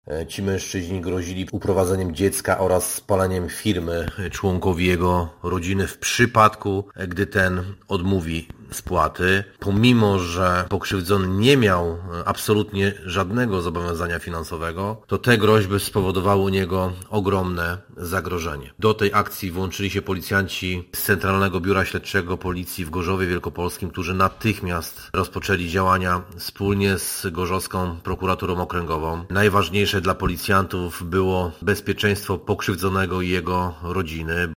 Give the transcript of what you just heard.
Ci mężczyźni grozili uprowadzeniem dziecka oraz spaleniem firmy członkowi jego rodziny w przypadku, gdy ten odmówi spłaty. Pomimo że pokrzywdzony nie miał absolutnie żadnego zobowiązania finansowego, to te groźby spowodowały u niego ogromne zagrożenie. Do tej akcji włączyli się policjanci z Centralnego Biura Śledczego Policji w Gorzowie Wielkopolskim, którzy natychmiast rozpoczęli działania wspólnie z Gorzowską Prokuraturą Okręgową. Najważniejsze dla policjantów było bezpieczeństwo pokrzywdzonego i jego rodziny.